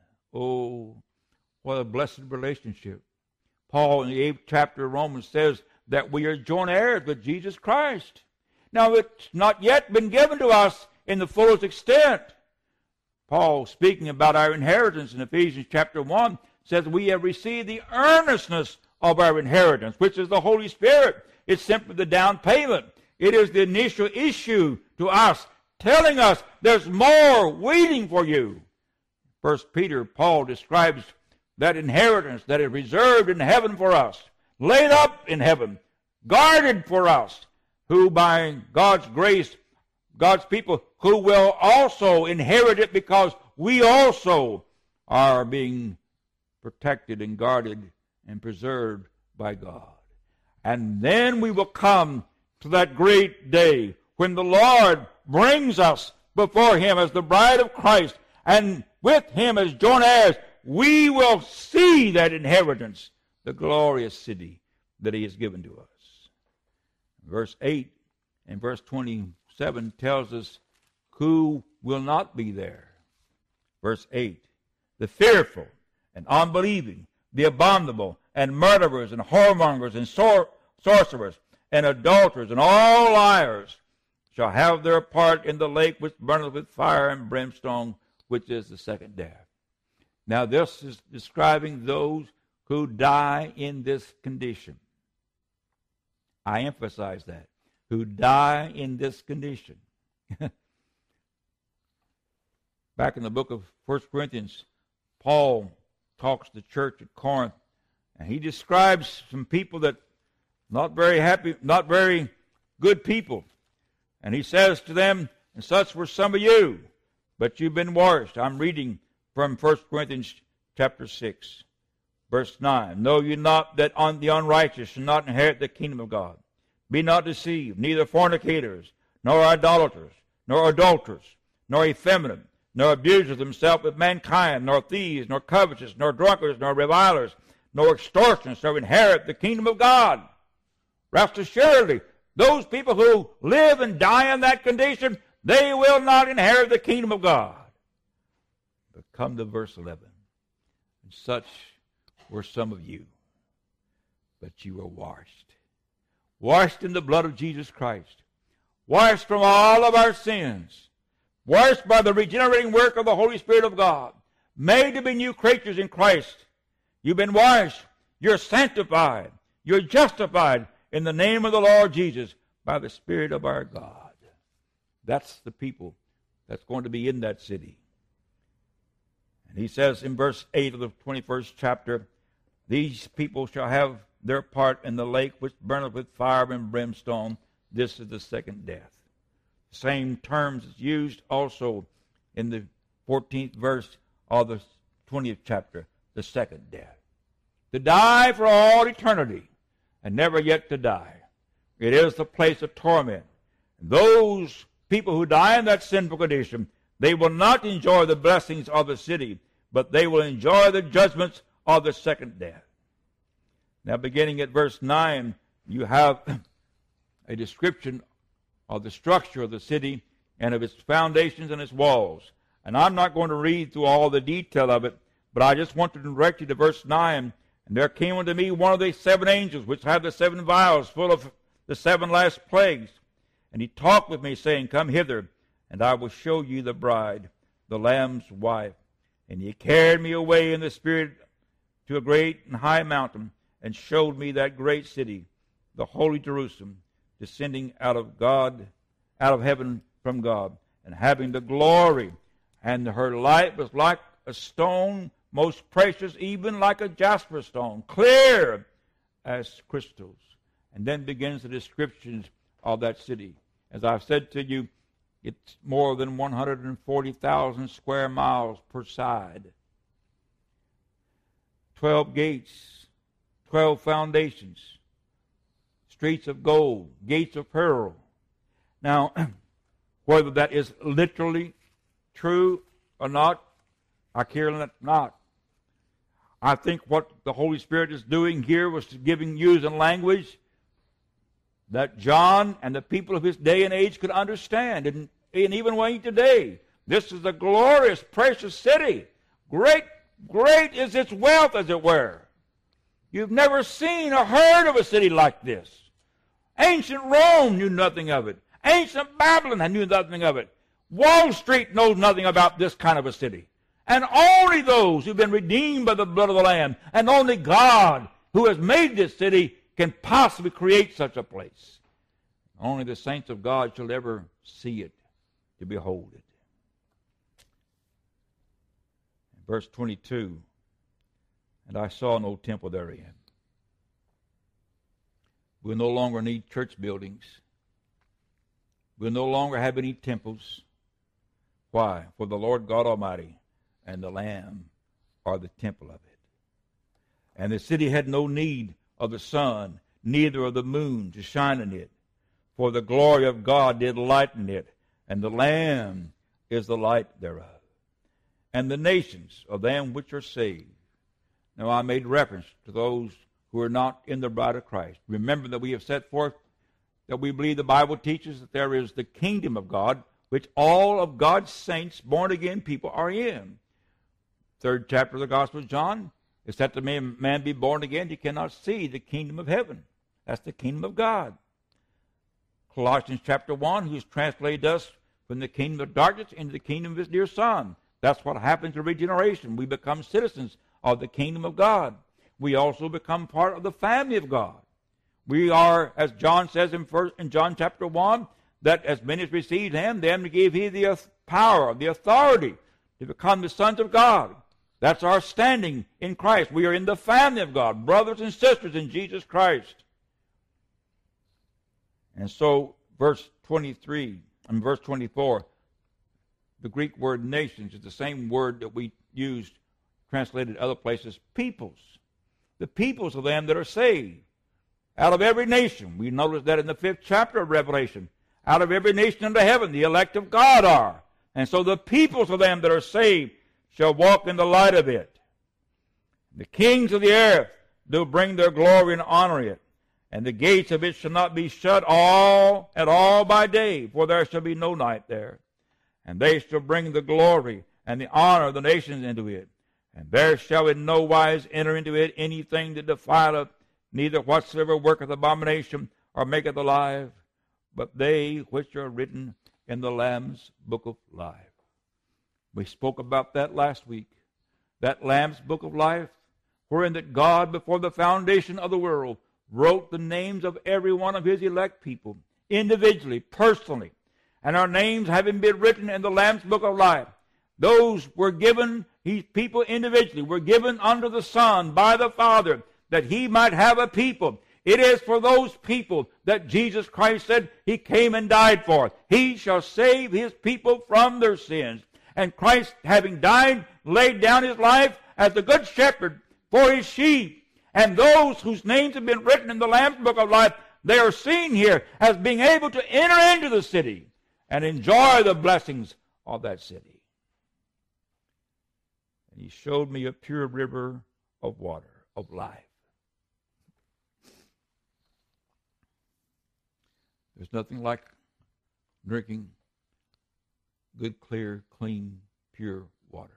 Oh, what a blessed relationship. Paul in the eighth chapter of Romans says that we are joint heirs with Jesus Christ. Now, it's not yet been given to us in the fullest extent. Paul, speaking about our inheritance in Ephesians chapter one, says we have received the earnestness of our inheritance, which is the Holy Spirit. It's simply the down payment. It is the initial issue to us, telling us there's more waiting for you. First Peter, Paul describes that inheritance that is reserved in heaven for us, laid up in heaven, guarded for us, who by God's grace, God's people, who will also inherit it, because we also are being protected and guarded and preserved by God. And then we will come to that great day when the Lord brings us before him as the bride of Christ, and with him as joint heirs, we will see that inheritance, the glorious city that he has given to us. Verse eight and verse twenty-seven tells us who will not be there. Verse eight, the fearful and unbelieving, the abominable, and murderers, and whoremongers, and sor- sorcerers, and adulterers, and all liars shall have their part in the lake which burneth with fire and brimstone, which is the second death. Now this is describing those who die in this condition. I emphasize that. Who die in this condition. Back in the book of First Corinthians, Paul talks to the church at Corinth, and he describes some people that not very happy, not very good people. And he says to them, and such were some of you, but you've been washed. I'm reading from First Corinthians chapter six, verse nine. Know you not that on the unrighteous shall not inherit the kingdom of God? Be not deceived, neither fornicators, nor idolaters, nor adulterers, nor effeminate, nor abusers themselves with mankind, nor thieves, nor covetous, nor drunkards, nor revilers, nor extortioners shall inherit the kingdom of God. Rest assuredly, those people who live and die in that condition, they will not inherit the kingdom of God. But come to verse eleven. And such were some of you, but you were washed. Washed in the blood of Jesus Christ. Washed from all of our sins. Washed by the regenerating work of the Holy Spirit of God. Made to be new creatures in Christ. You've been washed. You're sanctified. You're justified in the name of the Lord Jesus by the Spirit of our God. That's the people that's going to be in that city. And he says in verse eight of the twenty-first chapter, these people shall have their part in the lake which burneth with fire and brimstone. This is the second death. The same terms is used also in the fourteenth verse of the twentieth chapter, the second death. To die for all eternity and never yet to die. It is the place of torment. And those people who die in that sinful condition, they will not enjoy the blessings of the city, but they will enjoy the judgments of the second death. Now, beginning at verse nine, you have a description of the structure of the city and of its foundations and its walls. And I'm not going to read through all the detail of it, but I just want to direct you to verse nine. And there came unto me one of the seven angels, which had the seven vials full of the seven last plagues. And he talked with me, saying, Come hither, and I will show you the bride, the Lamb's wife. And he carried me away in the Spirit to a great and high mountain, and showed me that great city, the holy Jerusalem, descending out of God, out of heaven from God, and having the glory. And her light was like a stone, most precious, even like a jasper stone, clear as crystals. And then begins the descriptions of that city. As I've said to you, it's more than one hundred forty thousand square miles per side. Twelve gates, twelve foundations, streets of gold, gates of pearl. Now, whether that is literally true or not, I care not. I think what the Holy Spirit is doing here was giving using language that John and the people of his day and age could understand. And, and even way today, this is a glorious, precious city. Great, great is its wealth, as it were. You've never seen or heard of a city like this. Ancient Rome knew nothing of it. Ancient Babylon knew nothing of it. Wall Street knows nothing about this kind of a city. And only those who've been redeemed by the blood of the Lamb, and only God who has made this city, can possibly create such a place. Only the saints of God shall ever see it, to behold it. Verse twenty-two, and I saw no temple therein. We'll no longer need church buildings. We'll no longer have any temples. Why? For the Lord God Almighty and the Lamb are the temple of it. And the city had no need of the sun, neither of the moon to shine in it. For the glory of God did lighten it, and the Lamb is the light thereof. And the nations of them which are saved. Now I made reference to those who are not in the bride of Christ. Remember that we have set forth that we believe the Bible teaches that there is the kingdom of God, which all of God's saints, born-again people, are in. Third chapter of the Gospel of John, except the man be born again, he cannot see the kingdom of heaven. That's the kingdom of God. Colossians chapter one, who's translated us from the kingdom of darkness into the kingdom of his dear Son. That's what happens to regeneration. We become citizens of the kingdom of God. We also become part of the family of God. We are, as John says in, first, in John chapter one, that as many as received him, them gave he the power, the authority to become the sons of God. That's our standing in Christ. We are in the family of God, brothers and sisters in Jesus Christ. And so, verse twenty-three and verse twenty-four, the Greek word nations is the same word that we used, translated other places, peoples. The peoples of them that are saved. Out of every nation. We notice that in the fifth chapter of Revelation. Out of every nation under heaven, the elect of God are. And so the peoples of them that are saved shall walk in the light of it. The kings of the earth do bring their glory and honor it. And the gates of it shall not be shut all at all by day, for there shall be no night there. And they shall bring the glory and the honor of the nations into it. And there shall in no wise enter into it anything that defileth, neither whatsoever worketh abomination or maketh alive, but they which are written in the Lamb's book of life. We spoke about that last week. That Lamb's book of life, wherein that God, before the foundation of the world, wrote the names of every one of his elect people, individually, personally. And our names having been written in the Lamb's book of life, those were given, these people individually, were given unto the Son by the Father, that he might have a people. It is for those people that Jesus Christ said he came and died for. He shall save his people from their sins. And Christ, having died, laid down his life as the good shepherd for his sheep. And those whose names have been written in the Lamb's book of life, they are seen here as being able to enter into the city and enjoy the blessings of that city. And he showed me a pure river of water, of life. There's nothing like drinking good, clear, clean, pure water.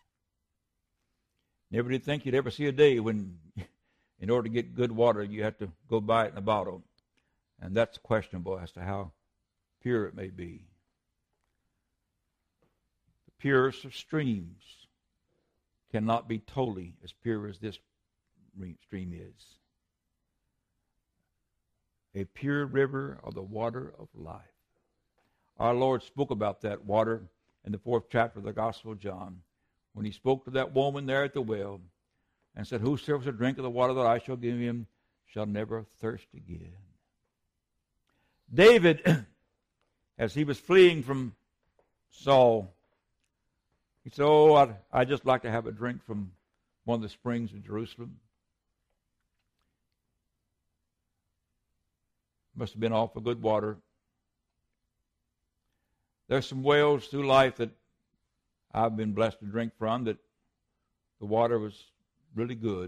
Never did think you'd ever see a day when, in order to get good water, you have to go buy it in a bottle. And that's questionable as to how pure it may be. The purest of streams cannot be totally as pure as this stream is. A pure river of the water of life. Our Lord spoke about that water in the fourth chapter of the Gospel of John, when he spoke to that woman there at the well and said, whosoever shall drink of the water that I shall give him shall never thirst again. David, as he was fleeing from Saul, he said, oh, I'd, I'd just like to have a drink from one of the springs in Jerusalem. Must have been awful good water. There's some wells through life that I've been blessed to drink from that the water was really good.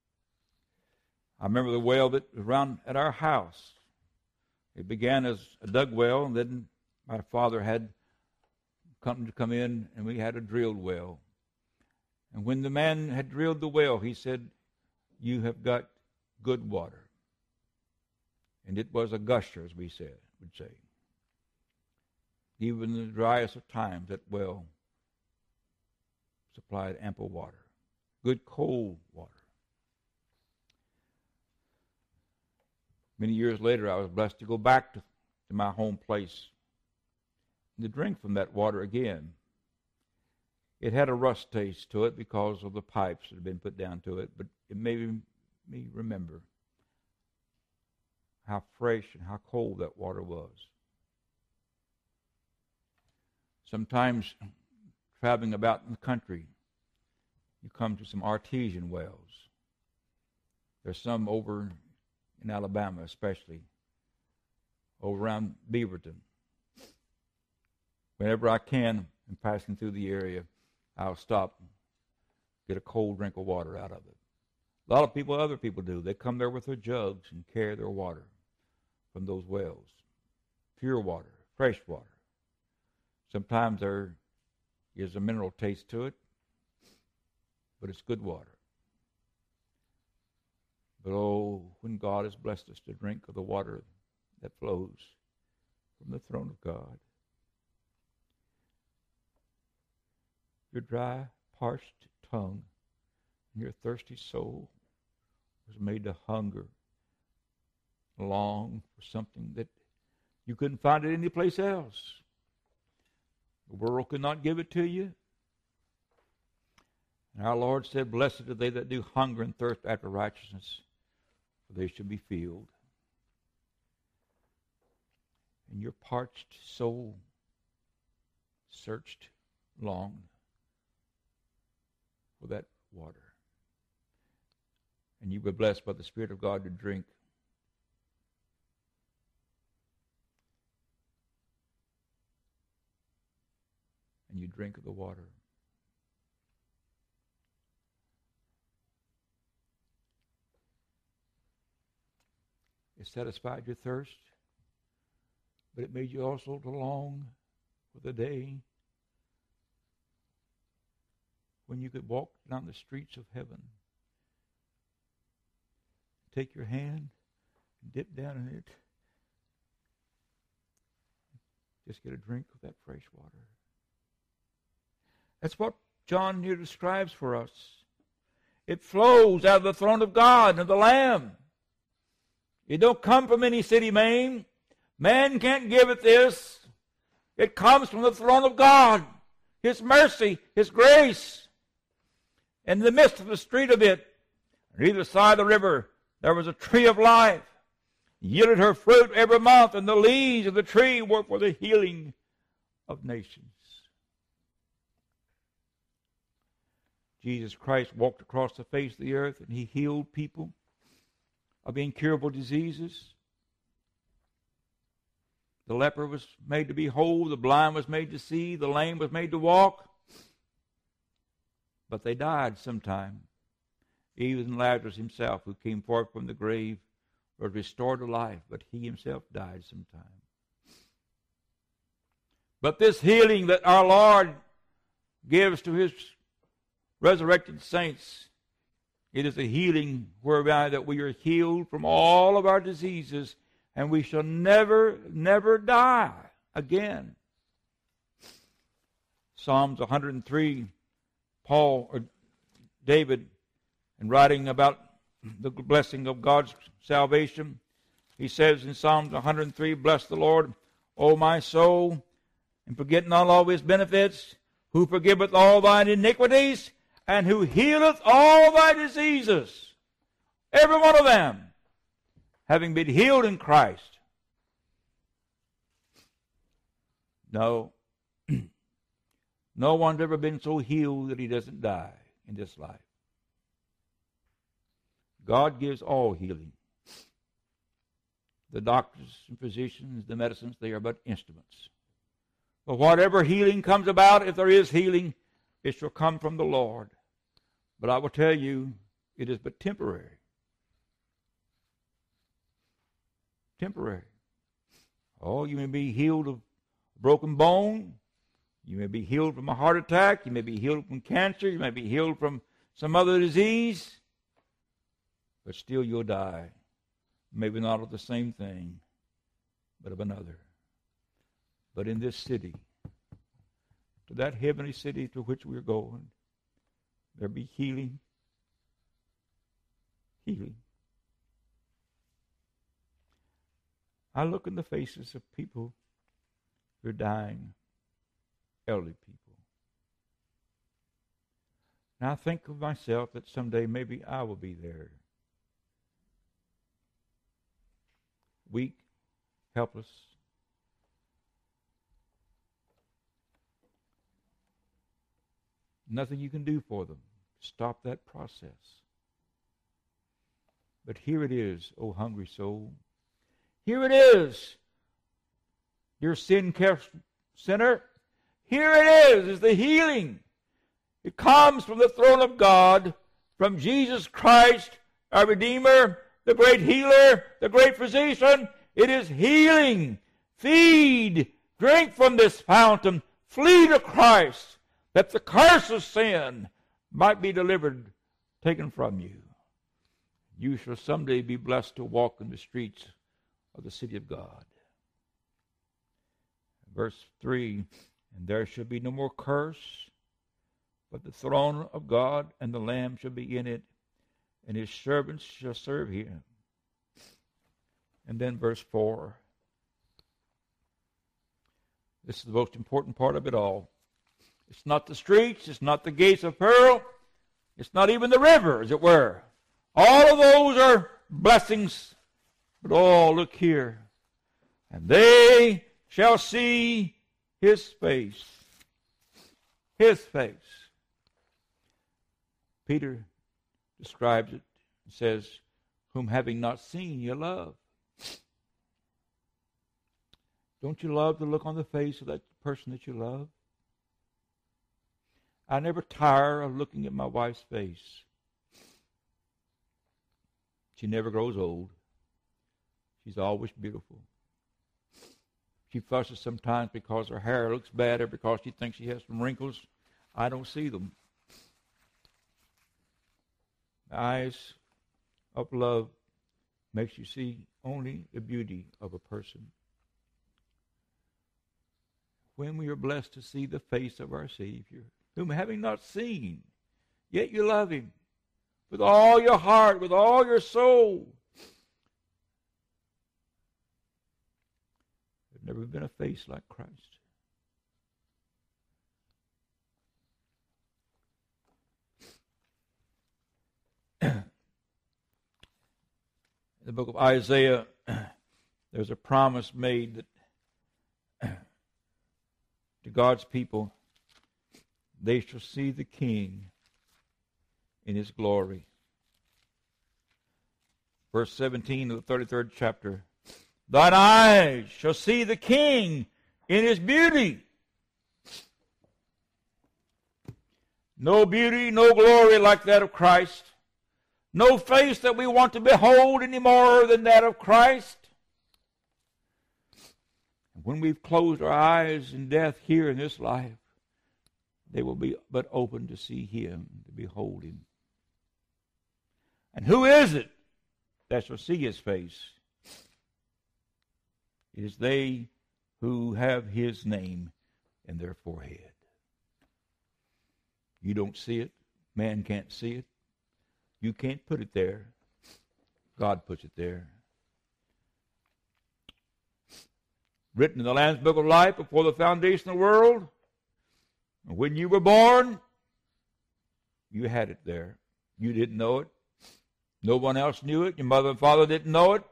I remember the well that was around at our house. It began as a dug well, and then my father had company to come in, and we had a drilled well. And when the man had drilled the well, he said, you have got good water. And it was a gusher, as we said, would say. Even in the driest of times, that well supplied ample water. Good cold water. Many years later, I was blessed to go back to, to my home place and to drink from that water again. It had a rust taste to it because of the pipes that had been put down to it, but it made me remember how fresh and how cold that water was. Sometimes, traveling about in the country, you come to some artesian wells. There's some over in Alabama especially, over around Beaverton. Whenever I can, in passing through the area, I'll stop and get a cold drink of water out of it. A lot of people, other people do. They come there with their jugs and carry their water from those wells. Pure water, fresh water. Sometimes there is a mineral taste to it, but it's good water. But oh, when God has blessed us to drink of the water that flows from the throne of God, your dry, parched tongue and your thirsty soul was made to hunger, long for something that you couldn't find it anyplace else. The world could not give it to you. And our Lord said, blessed are they that do hunger and thirst after righteousness, for they shall be filled. And your parched soul searched long for that water. And you were blessed by the Spirit of God to drink. and you drink of the water. It satisfied your thirst, but it made you also to long for the day when you could walk down the streets of heaven, take your hand, dip down in it, just get a drink of that fresh water. That's what John here describes for us. It flows out of the throne of God and of the Lamb. It don't come from any city main. Man can't give it this. It comes from the throne of God. His mercy, His grace. In the midst of the street of it, on either side of the river, there was a tree of life. Yielded her fruit every month, and the leaves of the tree were for the healing of nations. Jesus Christ walked across the face of the earth, and He healed people of incurable diseases. The leper was made to be whole, the blind was made to see, the lame was made to walk. But they died sometime. Even Lazarus himself, who came forth from the grave, was restored to life, but he himself died sometime. But this healing that our Lord gives to His resurrected saints, it is a healing whereby that we are healed from all of our diseases, and we shall never, never die again. Psalms one hundred three, Paul or David, in writing about the blessing of God's salvation, he says in Psalms one hundred three, "Bless the Lord, O my soul, and forget not all His benefits, who forgiveth all thine iniquities, and who healeth all thy diseases." Every one of them having been healed in Christ. No, no one's ever been so healed that he doesn't die in this life. God gives all healing. The doctors and physicians, the medicines, they are but instruments. But whatever healing comes about, if there is healing, it shall come from the Lord. But I will tell you, it is but temporary. Temporary. Oh, you may be healed of a broken bone. You may be healed from a heart attack. You may be healed from cancer. You may be healed from some other disease. But still you'll die. Maybe not of the same thing, but of another. But in this city, to that heavenly city to which we're going, there be healing. Healing. I look in the faces of people who are dying, elderly people. And I think of myself that someday maybe I will be there. Weak, helpless. Nothing you can do for them to stop that process. But here it is, O hungry soul. Here it is, your sin-cursed sinner. Here it is, is the healing. It comes from the throne of God, from Jesus Christ, our Redeemer, the great healer, the great physician. It is healing. Feed, drink from this fountain, flee to Christ, that the curse of sin might be delivered, taken from you. You shall someday be blessed to walk in the streets of the city of God. Verse three, and there shall be no more curse, but the throne of God and the Lamb shall be in it, and His servants shall serve Him. And then verse four. This is the most important part of it all. It's not the streets, it's not the gates of pearl, it's not even the river, as it were. All of those are blessings. But oh, look here. And they shall see His face. His face. Peter describes it and says, whom having not seen you love. Don't you love to look on the face of that person that you love? I never tire of looking at my wife's face. She never grows old. She's always beautiful. She fusses sometimes because her hair looks bad or because she thinks she has some wrinkles. I don't see them. The eyes of love makes you see only the beauty of a person. When we are blessed to see the face of our Savior, whom having not seen, yet you love him with all your heart, with all your soul. There's never been a face like Christ. In the book of Isaiah, there's a promise made that to God's people, they shall see the King in his glory. Verse seventeen of the thirty-third chapter. Thine eyes shall see the King in his beauty. No beauty, no glory like that of Christ. No face that we want to behold any more than that of Christ. When we've closed our eyes in death here in this life, they will be but open to see him, to behold him. And who is it that shall see his face? It is they who have his name in their forehead. You don't see it. Man can't see it. You can't put it there. God puts it there. Written in the Lamb's Book of Life before the foundation of the world. And when you were born, you had it there. You didn't know it. No one else knew it. Your mother and father didn't know it.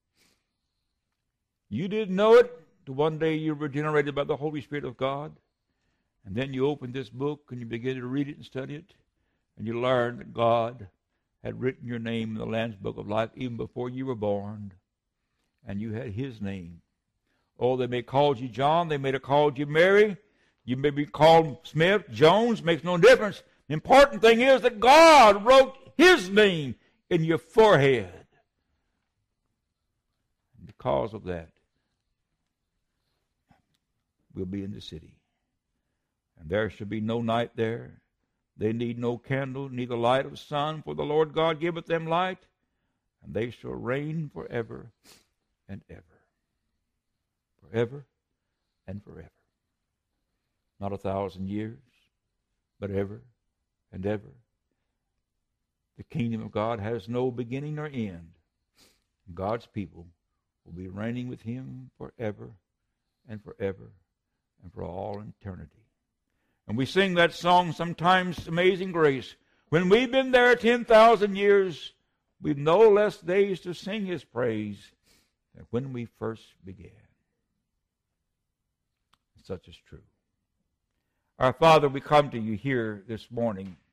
You didn't know it till one day you were regenerated by the Holy Spirit of God. And then you opened this book and you began to read it and study it. And you learned that God had written your name in the Lamb's Book of Life even before you were born. And you had his name. Oh, they may have called you John. They may have called you Mary. You may be called Smith, Jones. Makes no difference. The important thing is that God wrote his name in your forehead. And because of that, we'll be in the city. And there shall be no night there. They need no candle, neither light of sun, for the Lord God giveth them light, and they shall reign forever and ever. Forever and forever. Not a thousand years, but ever and ever. The kingdom of God has no beginning nor end. God's people will be reigning with him forever and forever and for all eternity. And we sing that song sometimes, Amazing Grace. When we've been there ten thousand years, we've no less days to sing his praise than when we first began. Such is true. Our Father, we come to you here this morning